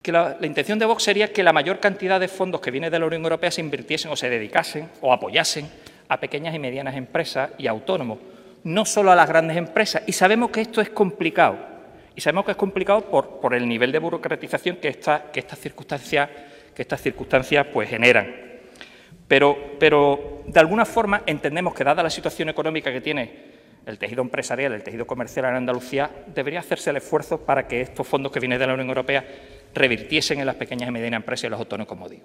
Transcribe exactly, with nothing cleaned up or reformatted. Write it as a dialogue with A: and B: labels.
A: Que la, la intención de Vox sería que la mayor cantidad de fondos que viene de la Unión Europea se invirtiesen o se dedicasen o apoyasen a pequeñas y medianas empresas y autónomos, no solo a las grandes empresas. Y sabemos que esto es complicado. Y sabemos que es complicado por, por el nivel de burocratización que, esta, que estas circunstancias, que estas circunstancias pues, generan. Pero, pero, de alguna forma, entendemos que, dada la situación económica que tiene el tejido empresarial, el tejido comercial en Andalucía, debería hacerse el esfuerzo para que estos fondos que vienen de la Unión Europea revirtiesen en las pequeñas y medianas empresas y los autónomos, como digo.